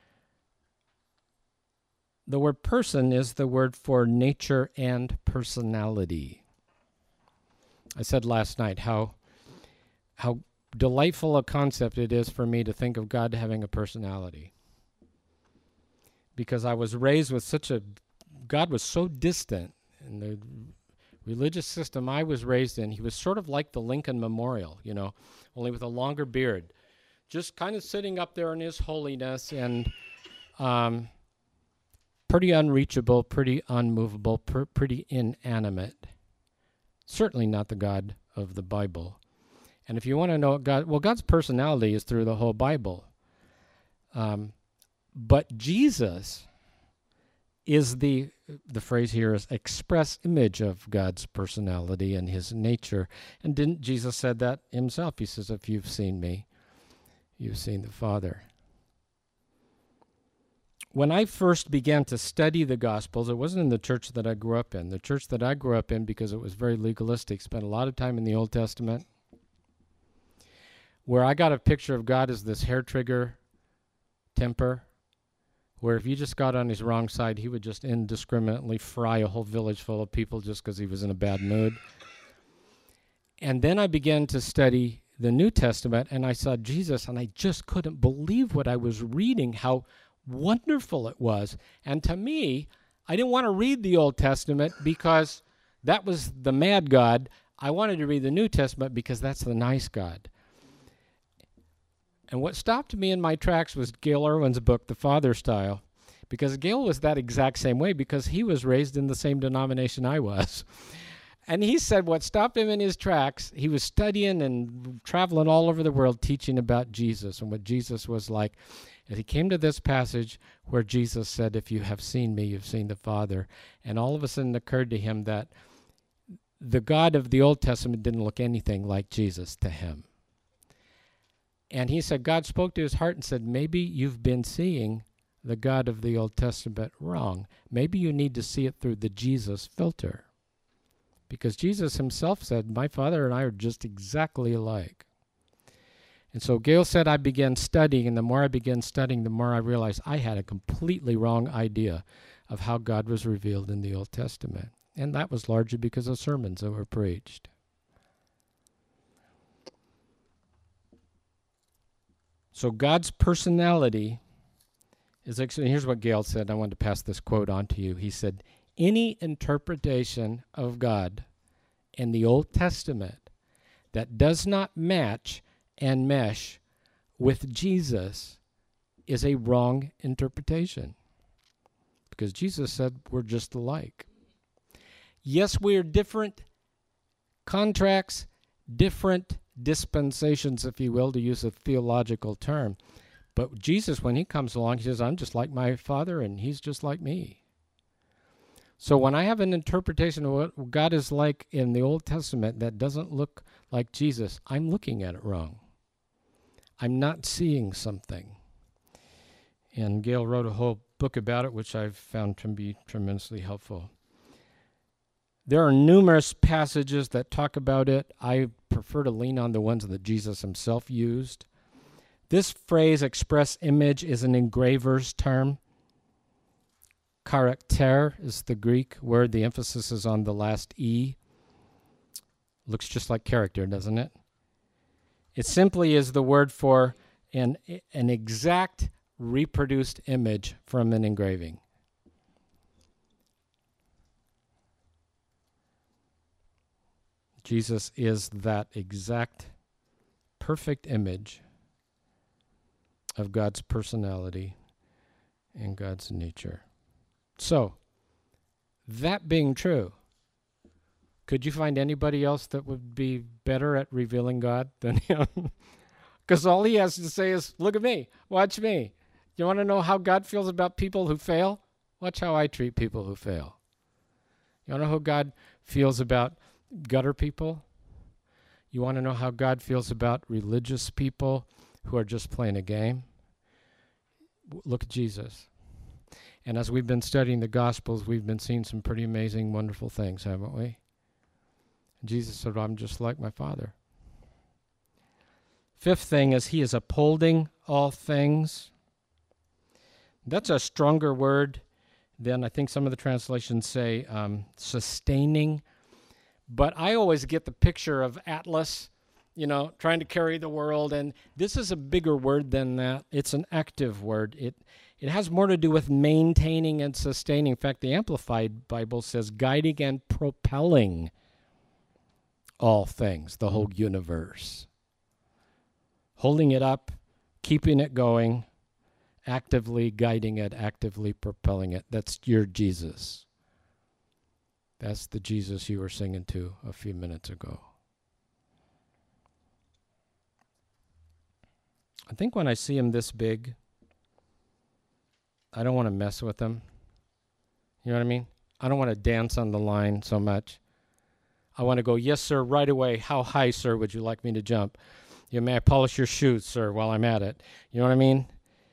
The word person is the word for nature and personality. I said last night how how delightful a concept it is for me to think of God having a personality. Because I was raised with such a, God was so distant in the religious system I was raised in. He was sort of like the Lincoln Memorial, you know, only with a longer beard. Just kind of sitting up there in his holiness and um, pretty unreachable, pretty unmovable, pr- pretty inanimate. Certainly not the God of the Bible. And if you want to know what God, well, God's personality is through the whole Bible. Um, but Jesus is the, the phrase here is express image of God's personality and his nature. And didn't Jesus said that himself? He says, if you've seen me, you've seen the Father. When I first began to study the Gospels, it wasn't in the church that I grew up in. The church that I grew up in, because it was very legalistic, spent a lot of time in the Old Testament, where I got a picture of God as this hair trigger temper, where if you just got on his wrong side, he would just indiscriminately fry a whole village full of people just because he was in a bad mood. And then I began to study the New Testament, and I saw Jesus, and I just couldn't believe what I was reading, how wonderful it was. And to me, I didn't want to read the Old Testament because that was the mad God. I wanted to read the New Testament because that's the nice God. And what stopped me in my tracks was Gail Irwin's book, The Father Style, because Gail was that exact same way because he was raised in the same denomination I was. And he said what stopped him in his tracks, he was studying and traveling all over the world teaching about Jesus and what Jesus was like. And he came to this passage where Jesus said, if you have seen me, you've seen the Father. And all of a sudden it occurred to him that the God of the Old Testament didn't look anything like Jesus to him. And he said, God spoke to his heart and said, maybe you've been seeing the God of the Old Testament wrong. Maybe you need to see it through the Jesus filter. Because Jesus himself said, my Father and I are just exactly alike. And so Gail said I began studying, and the more I began studying, the more I realized I had a completely wrong idea of how God was revealed in the Old Testament. And that was largely because of sermons that were preached. So God's personality is, actually, here's what Gail said. I wanted to pass this quote on to you. He said, any interpretation of God in the Old Testament that does not match and mesh with Jesus is a wrong interpretation. Because Jesus said we're just alike. Yes, we are different contracts, different dispensations, if you will, to use a theological term. But Jesus, when he comes along, he says, I'm just like my Father, and he's just like me. So when I have an interpretation of what God is like in the Old Testament that doesn't look like Jesus, I'm looking at it wrong. I'm not seeing something. And Gail wrote a whole book about it, which I've found to be tremendously helpful. There are numerous passages that talk about it. I prefer to lean on the ones that Jesus himself used. This phrase, express image, is an engraver's term. Character is the Greek word. The emphasis is on the last E. Looks just like character, doesn't it? It simply is the word for an, an exact reproduced image from an engraving. Jesus is that exact perfect image of God's personality and God's nature. So, that being true, could you find anybody else that would be better at revealing God than him? Because all he has to say is, look at me, watch me. You want to know how God feels about people who fail? Watch how I treat people who fail. You want to know how God feels about gutter people? You want to know how God feels about religious people who are just playing a game? Look at Jesus. And as we've been studying the Gospels, we've been seeing some pretty amazing, wonderful things, haven't we? Jesus said, I'm just like my Father. Fifth thing is he is upholding all things. That's a stronger word than I think some of the translations say, um, sustaining. But I always get the picture of Atlas, you know, trying to carry the world. And this is a bigger word than that. It's an active word. It it has more to do with maintaining and sustaining. In fact, the Amplified Bible says guiding and propelling all things, the whole universe. Holding it up, keeping it going, actively guiding it, actively propelling it. That's your Jesus. That's the Jesus you were singing to a few minutes ago. I think when I see him this big, I don't want to mess with him. You know what I mean? I don't want to dance on the line so much. I want to go, yes, sir, right away. How high, sir, would you like me to jump? You know, may I polish your shoes, sir, while I'm at it? You know what I mean?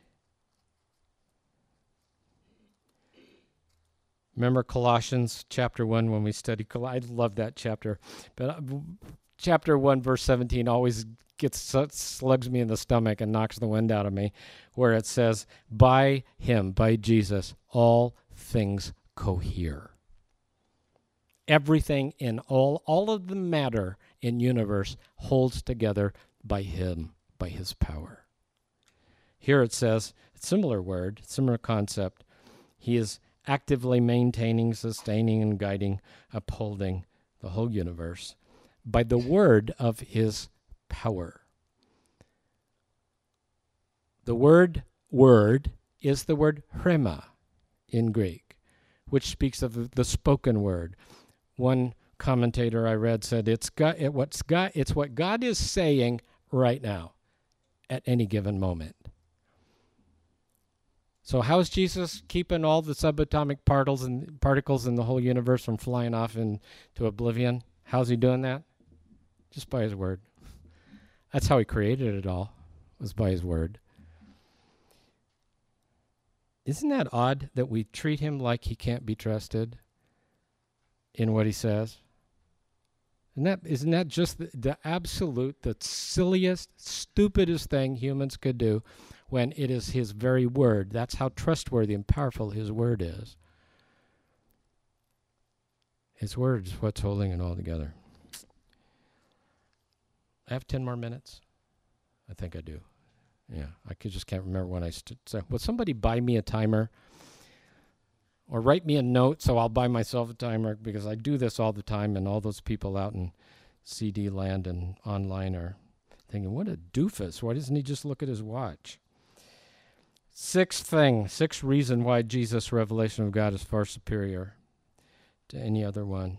Remember Colossians chapter one when we studied Colossians? I love that chapter. But uh, chapter one, verse seventeen always gets slugs me in the stomach and knocks the wind out of me, where it says, by him, by Jesus, all things cohere. Everything in all, all of the matter in universe holds together by him, by his power. Here it says, similar word, similar concept. He is actively maintaining, sustaining, and guiding, upholding the whole universe by the word of his power. The word word is the word rhema in Greek, which speaks of the spoken word. One commentator I read said it's God, it, what's God, it's what God is saying right now at any given moment. So how's Jesus keeping all the subatomic particles and particles in the whole universe from flying off into oblivion? How's he doing that? Just by his word. That's how he created it all, was by his word. Isn't that odd that we treat him like he can't be trusted in what he says? Isn't that, isn't that just the, the absolute, the silliest, stupidest thing humans could do when it is his very word? That's how trustworthy and powerful his word is. His word is what's holding it all together. I have ten more minutes? I think I do. Yeah, I could, just can't remember when I st- so, will somebody buy me a timer? Or write me a note so I'll buy myself a timer, because I do this all the time, and all those people out in C D land and online are thinking, what a doofus. Why doesn't he just look at his watch? Sixth thing, sixth reason why Jesus' revelation of God is far superior to any other one.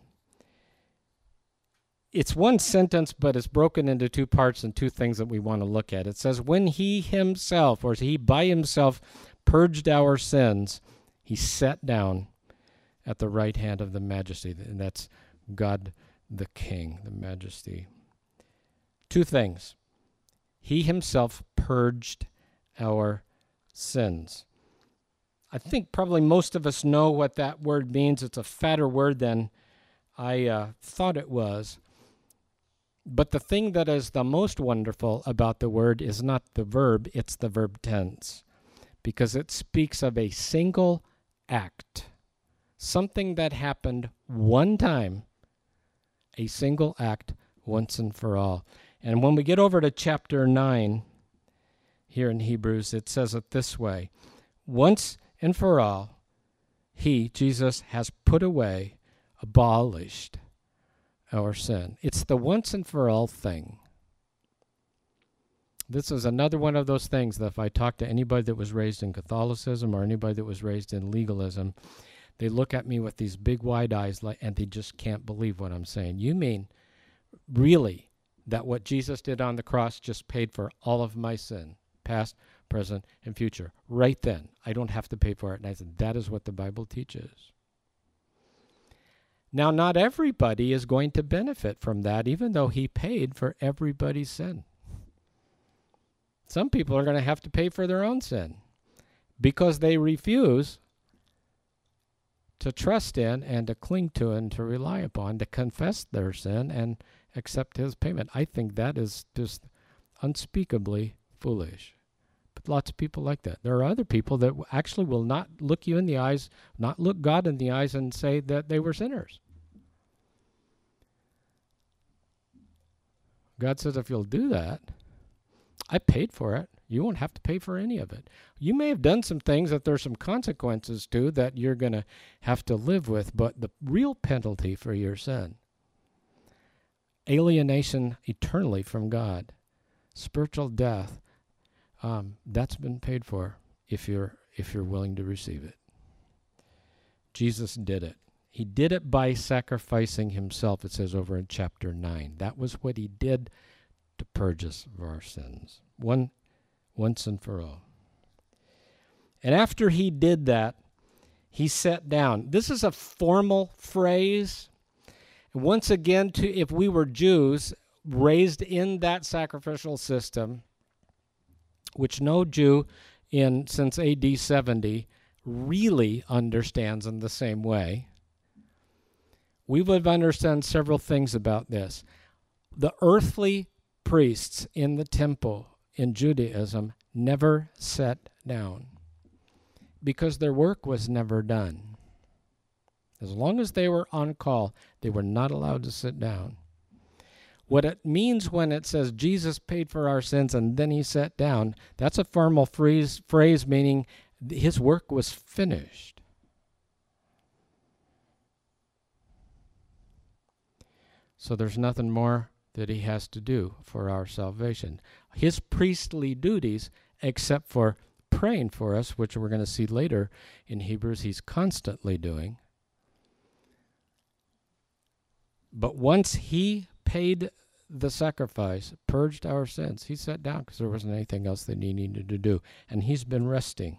It's one sentence, but it's broken into two parts and two things that we want to look at. It says, when he himself, or he by himself, purged our sins, he sat down at the right hand of the majesty. And that's God the King, the majesty. Two things. He himself purged our sins. I think probably most of us know what that word means. It's a fatter word than I uh, thought it was. But the thing that is the most wonderful about the word is not the verb, it's the verb tense, because it speaks of a single act, something that happened one time, a single act once and for all. And when we get over to chapter nine here in Hebrews, it says it this way: once and for all, he, Jesus, has put away, abolished our sin. It's the once and for all thing. This is another one of those things that if I talk to anybody that was raised in Catholicism or anybody that was raised in legalism, they look at me with these big wide eyes like, and they just can't believe what I'm saying. You mean really that what Jesus did on the cross just paid for all of my sin, past, present, and future? Right then. I don't have to pay for it. And I said, that is what the Bible teaches. Now, not everybody is going to benefit from that, even though he paid for everybody's sin. Some people are going to have to pay for their own sin because they refuse to trust in and to cling to and to rely upon, to confess their sin and accept his payment. I think that is just unspeakably foolish. lots of people like that. There are other people that actually will not look you in the eyes, not look God in the eyes and say that they were sinners. God says, if you'll do that, I paid for it. You won't have to pay for any of it. You may have done some things that there's some consequences to that you're going to have to live with, but the real penalty for your sin, alienation eternally from God, spiritual death, um, that's been paid for if you're if you're willing to receive it. Jesus did it. He did it by sacrificing himself, it says over in chapter nine. That was what he did to purge us of our sins, one, once and for all. And after he did that, he sat down. This is a formal phrase. Once again, to if we were Jews raised in that sacrificial system, which no Jew in since A D seventy really understands in the same way, we would understand several things about this. The earthly priests in the temple in Judaism never sat down because their work was never done. As long as they were on call, they were not allowed to sit down. What it means when it says Jesus paid for our sins and then he sat down, that's a formal phrase, phrase meaning his work was finished. So there's nothing more that he has to do for our salvation. His priestly duties, except for praying for us, which we're going to see later in Hebrews, he's constantly doing. But once he paid the sacrifice, purged our sins, he sat down because there wasn't anything else that he needed to do. And he's been resting.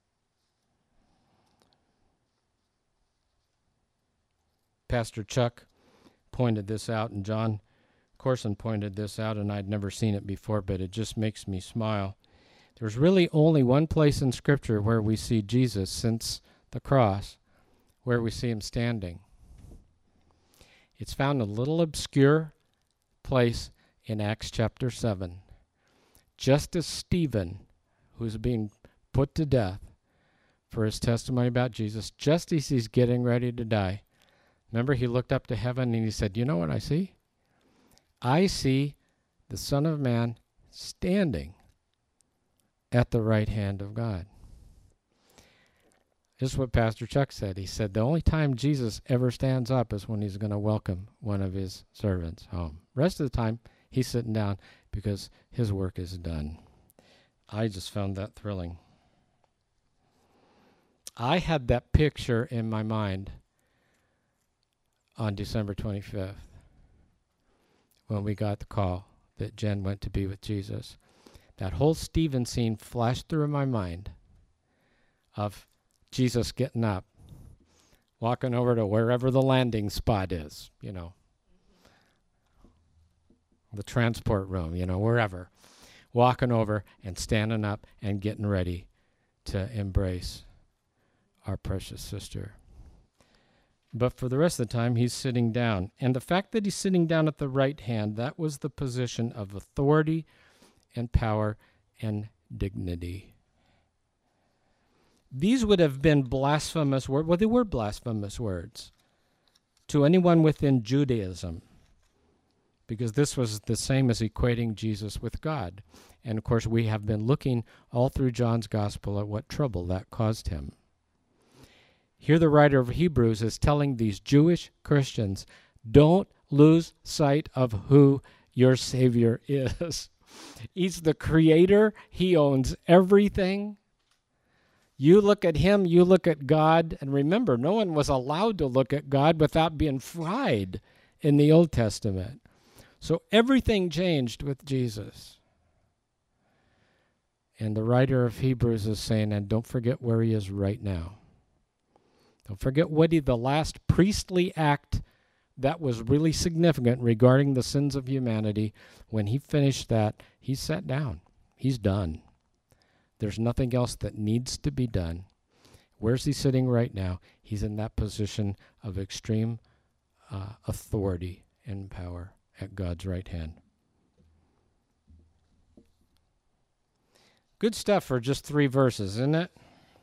Pastor Chuck pointed this out, and John Corson pointed this out, and I'd never seen it before, but it just makes me smile. There's really only one place in Scripture where we see Jesus since the cross, where we see him standing. It's found in a little obscure place in Acts chapter seven. Just as Stephen, who's being put to death for his testimony about Jesus, just as he's getting ready to die, remember, he looked up to heaven and he said, you know what I see? I see the Son of Man standing at the right hand of God. This is what Pastor Chuck said. He said the only time Jesus ever stands up is when he's going to welcome one of his servants home. Rest of the time, he's sitting down because his work is done. I just found that thrilling. I had that picture in my mind on December twenty-fifth when we got the call that Jen went to be with Jesus. That whole Stephen scene flashed through my mind of Jesus getting up, walking over to wherever the landing spot is, you know, the transport room, you know, wherever, walking over and standing up and getting ready to embrace our precious sister. But for the rest of the time, he's sitting down. And the fact that he's sitting down at the right hand, that was the position of authority and power and dignity. These would have been blasphemous words. Well, they were blasphemous words to anyone within Judaism, because this was the same as equating Jesus with God. And, of course, we have been looking all through John's gospel at what trouble that caused him. Here the writer of Hebrews is telling these Jewish Christians, don't lose sight of who your Savior is. He's the creator. He owns everything. You look at him, you look at God, and remember, no one was allowed to look at God without being fried in the Old Testament. So everything changed with Jesus. And the writer of Hebrews is saying, and don't forget where he is right now. Don't forget what he, the last priestly act that was really significant regarding the sins of humanity. When he finished that, he sat down. He's done. There's nothing else that needs to be done. Where's he sitting right now? He's in that position of extreme uh, authority and power at God's right hand. Good stuff for just three verses, isn't it?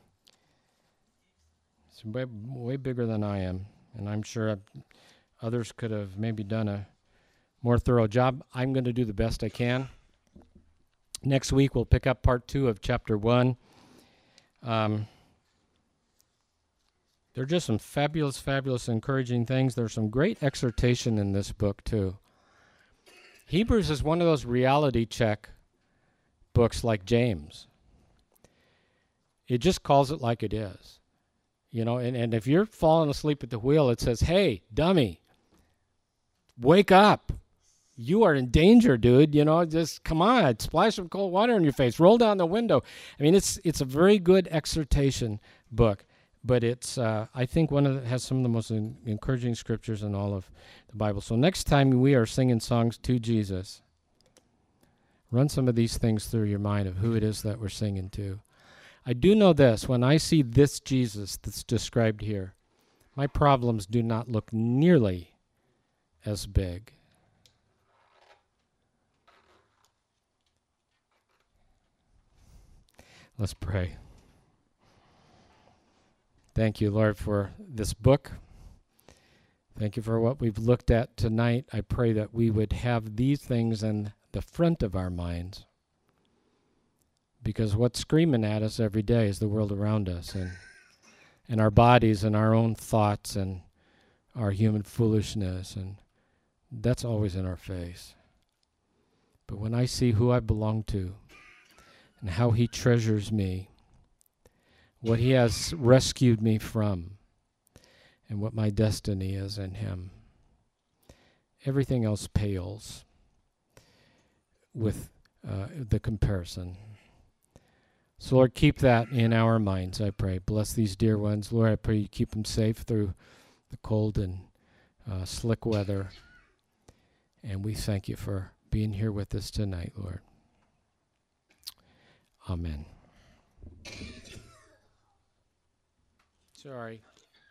It's way, way bigger than I am, and I'm sure others could have maybe done a more thorough job. I'm going to do the best I can. Next week, we'll pick up part two of chapter one. Um, there are just some fabulous, fabulous, encouraging things. There's some great exhortation in this book, too. Hebrews is one of those reality check books like James. It just calls it like it is. You know, and, and if you're falling asleep at the wheel, it says, hey, dummy, wake up. You are in danger, dude. You know, just come on, splash some cold water in your face, roll down the window. I mean, it's it's a very good exhortation book, but it's, uh, I think, one of the, has some of the most in, encouraging scriptures in all of the Bible. So next time we are singing songs to Jesus, run some of these things through your mind of who it is that we're singing to. I do know this, when I see this Jesus that's described here, my problems do not look nearly as big. Let's pray. Thank you, Lord, for this book. Thank you for what we've looked at tonight. I pray that we would have these things in the front of our minds, because what's screaming at us every day is the world around us, and and our bodies and our own thoughts and our human foolishness, and that's always in our face. But when I see who I belong to and how he treasures me, what he has rescued me from, and what my destiny is in him, everything else pales with uh, the comparison. So, Lord, keep that in our minds, I pray. Bless these dear ones. Lord, I pray you keep them safe through the cold and uh, slick weather. And we thank you for being here with us tonight, Lord. Amen. Sorry.